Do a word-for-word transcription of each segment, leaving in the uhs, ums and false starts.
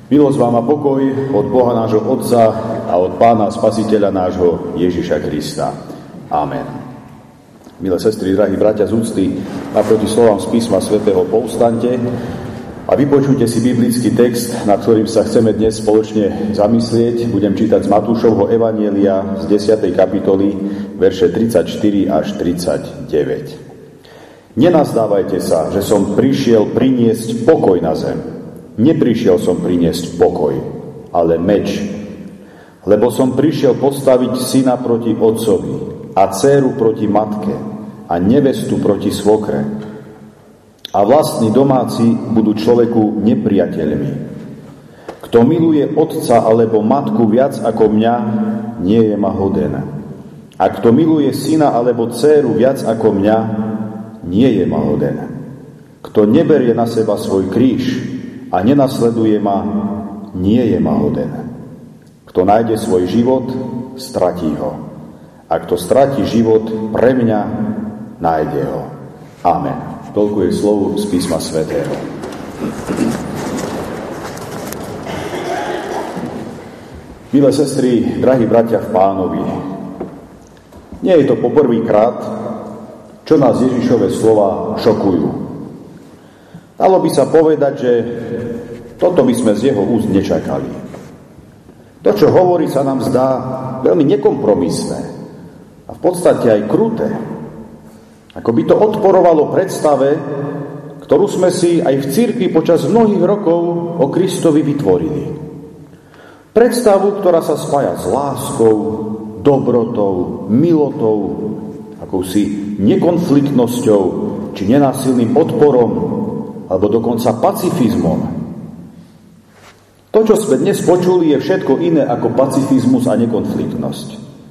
Milosť vám a pokoj od Boha nášho Otca a od Pána Spasiteľa nášho Ježiša Krista. Amen. Milé sestry, drahí bratia z úcty, naproti slovám z písma svätého povstaňte a vypočujte si biblický text, nad ktorým sa chceme dnes spoločne zamyslieť. Budem čítať z Matúšovho evanjelia z desiatej kapitoly, verše tridsaťštyri až tridsaťdeväť. Nenazdávajte sa, že som prišiel priniesť pokoj na zem. Neprišiel som priniesť pokoj, ale meč. Lebo som prišiel postaviť syna proti otcovi a dcéru proti matke a nevestu proti svokre. A vlastní domáci budú človeku nepriateľmi. Kto miluje otca alebo matku viac ako mňa, nie je ma hoden. A kto miluje syna alebo dcéru viac ako mňa, nie je ma hoden. Kto neberie na seba svoj kríž a nenasleduje ma, nie je ma hoden. Kto nájde svoj život, stratí ho. A kto stratí život pre mňa, nájde ho. Amen. Toľko je slov z písma svätého. Milé sestry, drahí bratia v Pánovi, nie je to poprvýkrát, čo nás Ježišove slova šokujú. Dalo by sa povedať, že toto by sme z jeho úst nečakali. To, čo hovorí, sa nám zdá veľmi nekompromisné a v podstate aj kruté. Ako by to odporovalo predstave, ktorú sme si aj v cirkvi počas mnohých rokov o Kristovi vytvorili. Predstavu, ktorá sa spája s láskou, dobrotou, milotou, akousi nekonfliktnosťou či nenásilným odporom, alebo dokonca pacifizmom. To, čo sme dnes počuli, je všetko iné ako pacifizmus a nekonfliktnosť.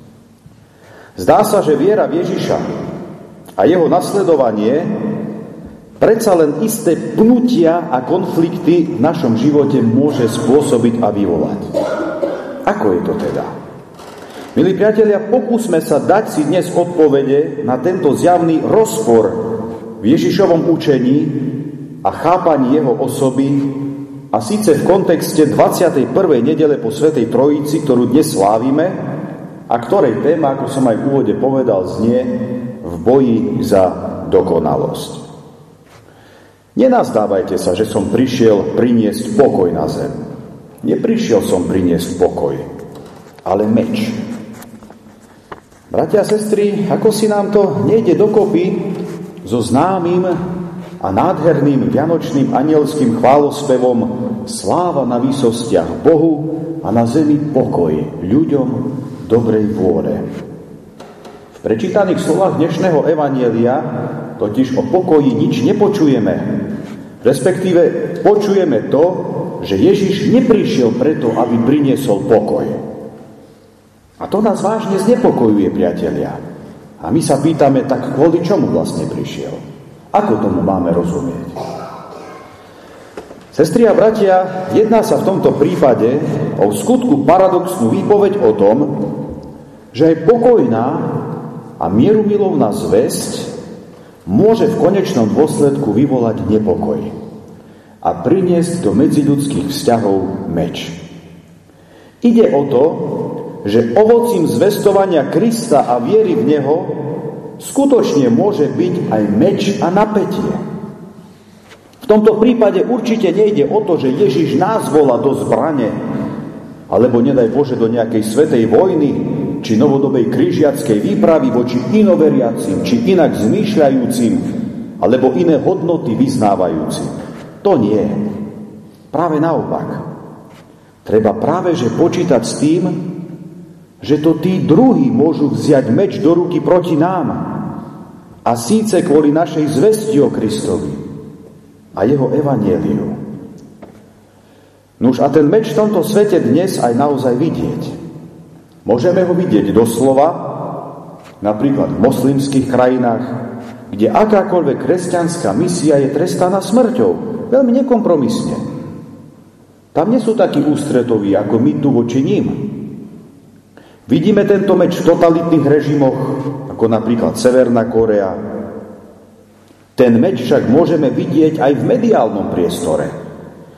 Zdá sa, že viera v Ježiša a jeho nasledovanie predsa len isté pnutia a konflikty v našom živote môže spôsobiť a vyvolať. Ako je to teda? Milí priatelia, pokúsme sa dať si dnes odpovede na tento zjavný rozpor v Ježišovom učení a chápaní jeho osoby, a síce v kontexte dvadsiatej prvej nedele po Svätej Trojici, ktorú dnes slávime a ktorej téma, ako som aj v úvode povedal, znie v boji za dokonalosť. Nenazdávajte sa, že som prišiel priniesť pokoj na zem. Neprišiel som priniesť pokoj, ale meč. Bratia a sestry, ako si nám to nejde dokopy so známym a nádherným vianočným anielským chválospevom Sláva na výsostiach Bohu a na zemi pokoj ľuďom dobrej vôle. V prečítaných slovách dnešného evanjelia totiž o pokoji nič nepočujeme. Respektíve počujeme to, že Ježiš neprišiel preto, aby priniesol pokoj. A to nás vážne znepokojuje, priatelia. A my sa pýtame, tak kvôli čomu vlastne prišiel? Ako tomu máme rozumieť? Sestri a bratia, jedná sa v tomto prípade o skutku paradoxnú výpoveď o tom, že aj pokojná a mierumilovná zvesť môže v konečnom dôsledku vyvolať nepokoj a priniesť do medziľudských vzťahov meč. Ide o to, že ovocím zvestovania Krista a viery v Neho skutočne môže byť aj meč a napätie. V tomto prípade určite nejde o to, že Ježiš nás volá do zbrane, alebo nedaj Bože do nejakej svätej vojny, či novodobej križiackej výpravy voči inoveriacim, či inak zmýšľajúcim, alebo iné hodnoty vyznávajúcim. To nie. Práve naopak. Treba práve že počítať s tým, že to tí druhí môžu vziať meč do ruky proti nám. A síce kvôli našej zvesti o Kristovi a jeho evanjeliu. Nuž a ten meč v tomto svete dnes aj naozaj vidieť. Môžeme ho vidieť doslova, napríklad v moslimských krajinách, kde akákoľvek kresťanská misia je trestaná smrťou. Veľmi nekompromisne. Tam nie sú takí ústretoví, ako my tu voči ním. Vidíme tento meč v totalitných režimoch, ako napríklad Severná Kórea. Ten meč však môžeme vidieť aj v mediálnom priestore,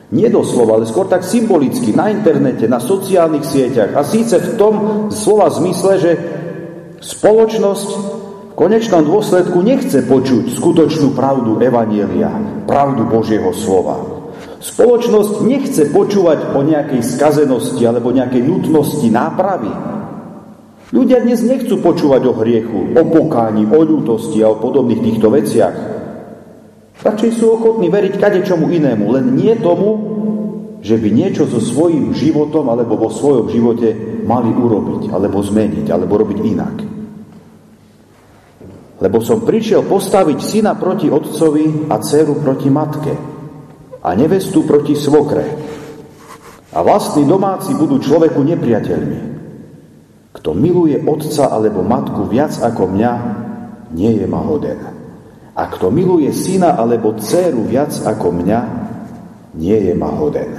Nie doslova, ale skôr tak symbolicky, na internete, na sociálnych sieťach. A síce v tom slova zmysle, že spoločnosť v konečnom dôsledku nechce počuť skutočnú pravdu evanjelia, pravdu Božieho slova. Spoločnosť nechce počúvať o nejakej skazenosti alebo nejakej nutnosti nápravy. Ľudia dnes nechcú počúvať o hriechu, o pokáni, o ľútosti a o podobných týchto veciach. Radšej sú ochotní veriť kadečomu inému, len nie tomu, že by niečo so svojím životom alebo vo svojom živote mali urobiť, alebo zmeniť, alebo robiť inak. Lebo som prišiel postaviť syna proti otcovi a dceru proti matke a nevestu proti svokre. A vlastní domáci budú človeku nepriateľmi. Kto miluje otca alebo matku viac ako mňa, nie je ma hoden. A kto miluje syna alebo dceru viac ako mňa, nie je ma hoden.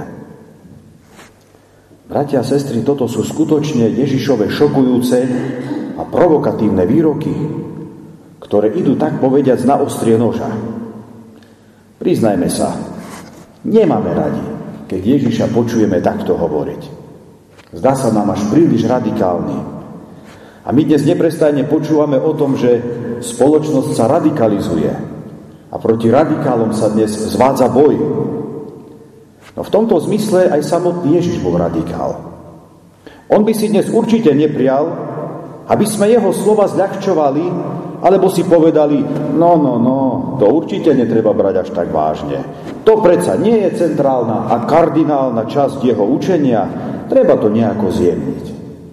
Bratia a sestry, toto sú skutočne Ježišove šokujúce a provokatívne výroky, ktoré idú tak povediac na ostrie noža. Priznajme sa, nemáme radi, keď Ježiša počujeme takto hovoriť. Zdá sa nám až príliš radikálny. A my dnes neprestajne počúvame o tom, že spoločnosť sa radikalizuje a proti radikálom sa dnes zvádza boj. No v tomto zmysle aj samotný Ježiš bol radikál. On by si dnes určite neprial, aby sme jeho slova zľahčovali, alebo si povedali, no, no, no, to určite netreba brať až tak vážne. To predsa nie je centrálna a kardinálna časť jeho učenia, treba to nejako zjemniť.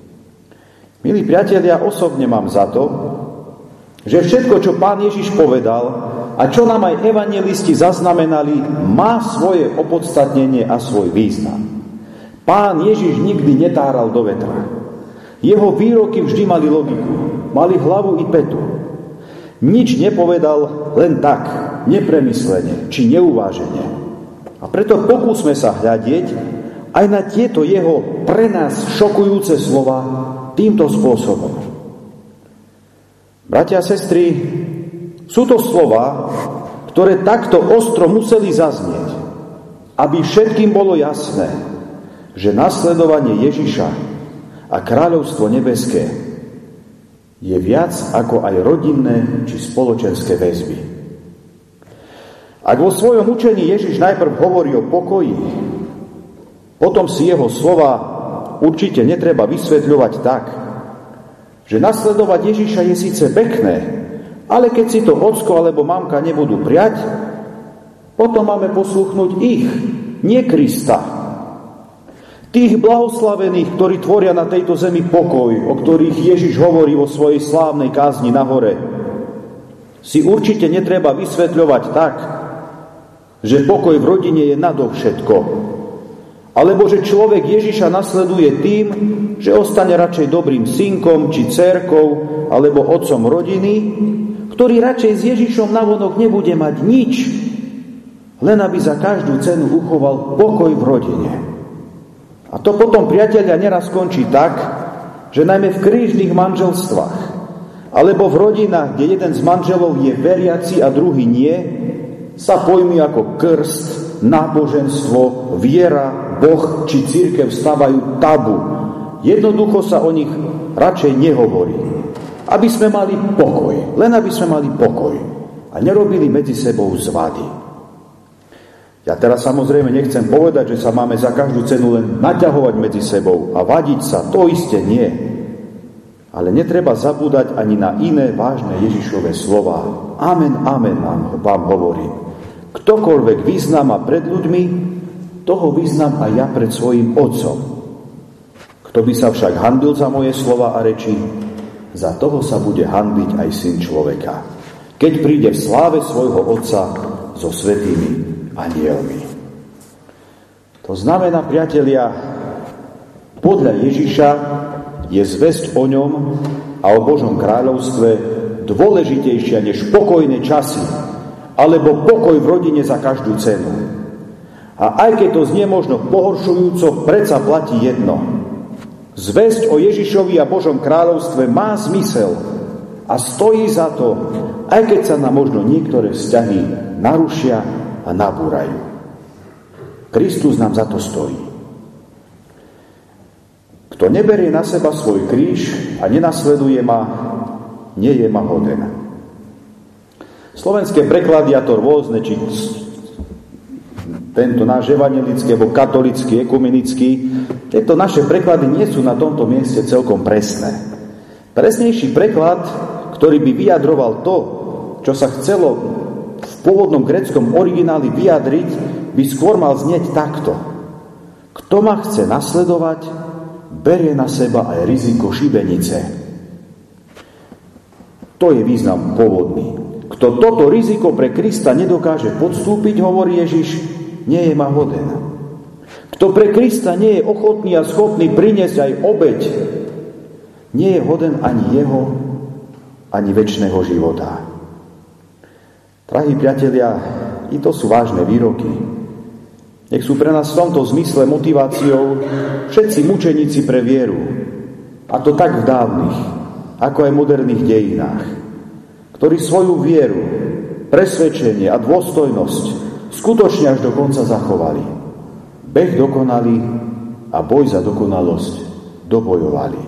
Milí priatelia, osobne mám za to, že všetko, čo Pán Ježiš povedal a čo nám aj evanjelisti zaznamenali, má svoje opodstatnenie a svoj význam. Pán Ježiš nikdy netáral do vetra. Jeho výroky vždy mali logiku, mali hlavu i petu. Nič nepovedal len tak, nepremyslene či neuvážene. A preto pokúsme sa hľadieť aj na tieto jeho pre nás šokujúce slova týmto spôsobom. Bratia a sestry, sú to slova, ktoré takto ostro museli zaznieť, aby všetkým bolo jasné, že nasledovanie Ježiša a kráľovstvo nebeské je viac ako aj rodinné či spoločenské väzby. Ak vo svojom učení Ježiš najprv hovorí o pokoji, potom si jeho slova určite netreba vysvetľovať tak, že nasledovať Ježiša je síce pekné, ale keď si to ocko alebo mamka nebudú prijať, potom máme poslúchnuť ich, nie Krista. Tých blahoslavených, ktorí tvoria na tejto zemi pokoj, o ktorých Ježiš hovorí vo svojej slávnej kázni na hore, si určite netreba vysvetľovať tak, že pokoj v rodine je nadovšetko, alebo že človek Ježiša nasleduje tým, že ostane radšej dobrým synkom či dcérkou alebo otcom rodiny, ktorý radšej s Ježišom navonok nebude mať nič, len aby za každú cenu uchoval pokoj v rodine. A to potom, priatelia, neraz skončí tak, že najmä v krížnych manželstvách alebo v rodinách, kde jeden z manželov je veriaci a druhý nie, sa pojmy ako krst, náboženstvo, viera, Boh či cirkev stavajú tabu. Jednoducho sa o nich radšej nehovorí. Aby sme mali pokoj, len aby sme mali pokoj a nerobili medzi sebou zvady. Ja teraz samozrejme nechcem povedať, že sa máme za každú cenu len naťahovať medzi sebou a vadiť sa, to iste nie. Ale netreba zabúdať ani na iné vážne Ježišove slova. Amen, amen vám, vám hovorím. Ktokoľvek vyznám ma pred ľuďmi, toho vyznám aj ja pred svojím Otcom. Kto by sa však hanbil za moje slova a reči, za toho sa bude hanbiť aj Syn človeka, keď príde v sláve svojho Otca so svätými anjelmi. To znamená, priatelia, podľa Ježiša je zvesť o ňom a o Božom kráľovstve dôležitejšia než pokojné časy alebo pokoj v rodine za každú cenu. A aj keď to znie možno pohoršujúco, predsa platí jedno. Zvesť o Ježišovi a Božom kráľovstve má zmysel a stojí za to, aj keď sa nám možno niektoré vzťahy narušia a nabúrajú. Kristus nám za to stojí. Kto neberie na seba svoj kríž a nenasleduje ma, nie je ma hoden. Slovenské preklady, a to rôzne, či tento náš evanjelický alebo katolický, ekumenický, tieto naše preklady nie sú na tomto mieste celkom presné. Presnejší preklad, ktorý by vyjadroval to, čo sa chcelo v pôvodnom gréckom origináli vyjadriť, by skôr mal znieť takto. Kto ma chce nasledovať, berie na seba aj riziko šibenice. To je význam pôvodný. Kto toto riziko pre Krista nedokáže podstúpiť, hovorí Ježiš, nie je ma hoden. Kto pre Krista nie je ochotný a schopný priniesť aj obeť, nie je hoden ani jeho, ani večného života. Drahí priatelia, i to sú vážne výroky. Nech sú pre nás v tomto zmysle motiváciou všetci mučeníci pre vieru, a to tak v dávnych, ako aj moderných dejinách, ktorí svoju vieru, presvedčenie a dôstojnosť skutočne až do konca zachovali. Beh dokonali a boj za dokonalosť dobojovali.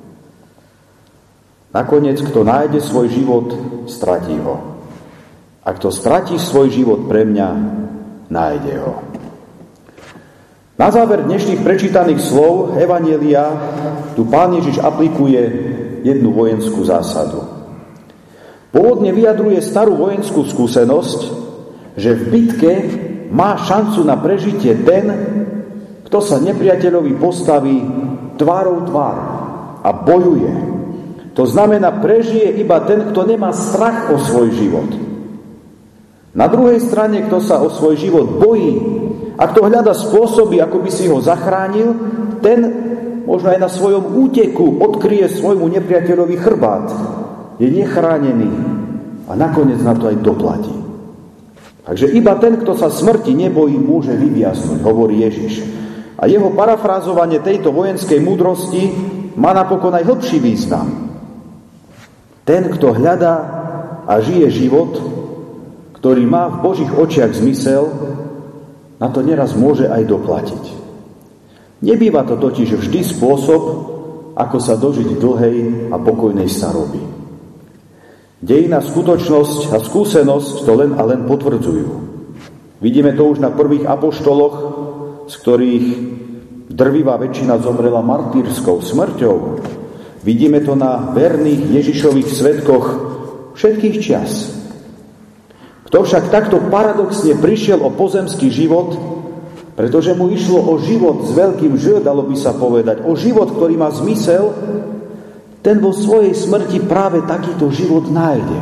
Nakoniec, kto nájde svoj život, stratí ho. A kto stratí svoj život pre mňa, nájde ho. Na záver dnešných prečítaných slov Evanjelia tu Pán Ježiš aplikuje jednu vojenskú zásadu. Pôvodne vyjadruje starú vojenskú skúsenosť, že v bitke má šancu na prežitie ten, kto sa nepriateľovi postaví tvárou tvár a bojuje. To znamená, prežije iba ten, kto nemá strach o svoj život. Na druhej strane, kto sa o svoj život bojí a kto hľada spôsoby, ako by si ho zachránil, ten možno aj na svojom úteku odkryje svojmu nepriateľovi chrbát. Je nechránený a nakoniec na to aj doplatí. Takže iba ten, kto sa smrti nebojí, môže vyviaznuť, hovorí Ježiš. A jeho parafrázovanie tejto vojenskej múdrosti má napokon aj hlbší význam. Ten, kto hľadá a žije život, ktorý má v Božích očiach zmysel, na to neraz môže aj doplatiť. Nebýva to totiž vždy spôsob, ako sa dožiť dlhej a pokojnej staroby. Dejina, skutočnosť a skúsenosť to len a len potvrdzujú. Vidíme to už na prvých apoštoloch, z ktorých drvivá väčšina zomrela martýrskou smrťou. Vidíme to na verných Ježišových svedkoch všetkých čias. Kto však takto paradoxne prišiel o pozemský život, pretože mu išlo o život s veľkým Ž, dalo by sa povedať, o život, ktorý má zmysel, ten vo svojej smrti práve takýto život nájde.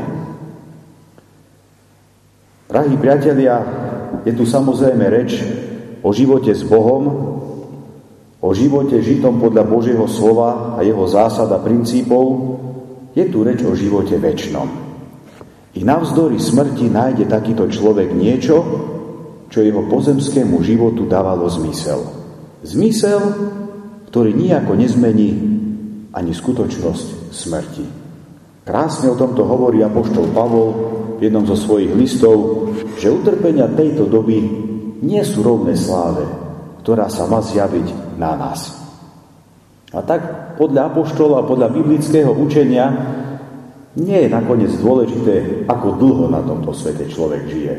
Drahí priatelia, je tu samozrejme reč o živote s Bohom, o živote žitom podľa Božieho slova a jeho zásad a princípov, je tu reč o živote večnom. I navzdory smrti nájde takýto človek niečo, čo jeho pozemskému životu dávalo zmysel. Zmysel, ktorý nijako nezmení ani skutočnosť smrti. Krásne o tomto hovorí apoštol Pavol v jednom zo svojich listov, že utrpenia tejto doby nie sú rovné sláve, ktorá sa má zjaviť na nás. A tak podľa apoštola a podľa biblického učenia nie je nakoniec dôležité, ako dlho na tomto svete človek žije.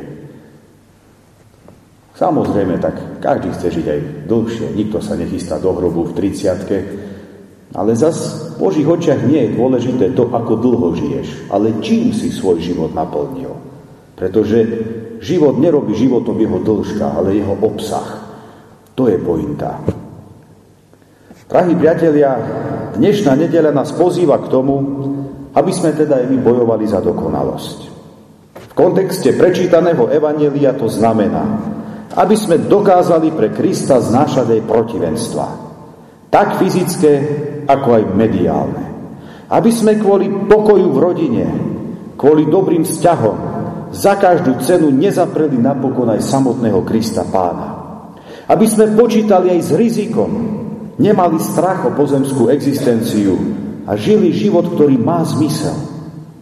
Samozrejme, tak každý chce žiť aj dlhšie. Nikto sa nechystá do hrobu v tridsiatke. Ale zas v Božích očiach nie je dôležité to, ako dlho žiješ, ale čím si svoj život naplnil. Pretože život nerobí životom jeho dĺžka, ale jeho obsah. To je pointa. Drahí priatelia, dnešná nedeľa nás pozýva k tomu, aby sme teda aj my bojovali za dokonalosť. V kontexte prečítaného evanjelia to znamená, aby sme dokázali pre Krista znášať aj protivenstva. Tak fyzické, ako aj mediálne. Aby sme kvôli pokoju v rodine, kvôli dobrým vzťahom, za každú cenu nezapreli napokon aj samotného Krista Pána. Aby sme počítali aj s rizikom, nemali strach o pozemskú existenciu a žili život, ktorý má zmysel.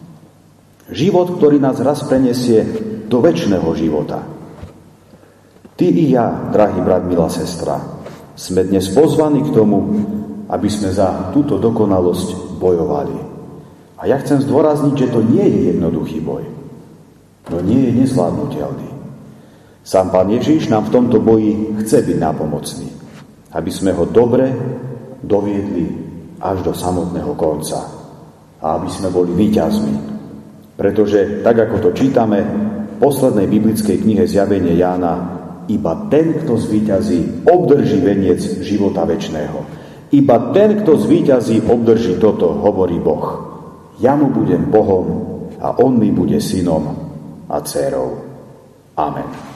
Život, ktorý nás raz prenesie do večného života. Ty i ja, drahý brat, milá sestra, sme dnes pozvaní k tomu, aby sme za túto dokonalosť bojovali. A ja chcem zdôrazniť, že to nie je jednoduchý boj. No nie je nezvládnutelný. Sám Pán Ježiš nám v tomto boji chce byť nápomocný, aby sme ho dobre doviedli až do samotného konca a aby sme boli víťazmi. Pretože, tak ako to čítame v poslednej biblickej knihe Zjavenie Jána, iba ten, kto zvíťazí, obdrží veniec života večného. Iba ten, kto zvíťazí, obdrží toto, hovorí Boh. Ja mu budem Bohom a on mi bude synom a dcérou. Amen.